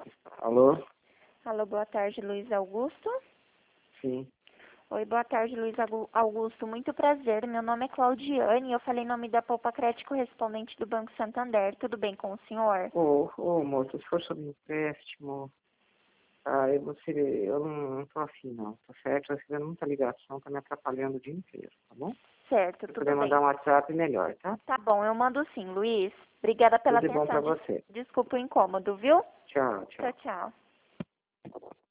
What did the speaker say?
Alô? Alô, boa tarde, Luiz Augusto. Sim. Oi, boa tarde, Luiz Augusto. Muito prazer. Meu nome é Claudiane e eu falei em nome da Poupa Crédito correspondente do Banco Santander. Tudo bem com o senhor? Ô, moço, se for sobre empréstimo, eu não tô afim, não, tá certo? Eu recebendo muita ligação, tá me atrapalhando o dia inteiro, tá bom? Certo, Se tudo puder bem. mandar um WhatsApp, melhor, tá? Tá bom, eu mando sim, Luiz. Obrigada pela Tudo de bom atenção. pra você. Desculpa o incômodo, viu? Tchau, tchau. Tchau, tchau.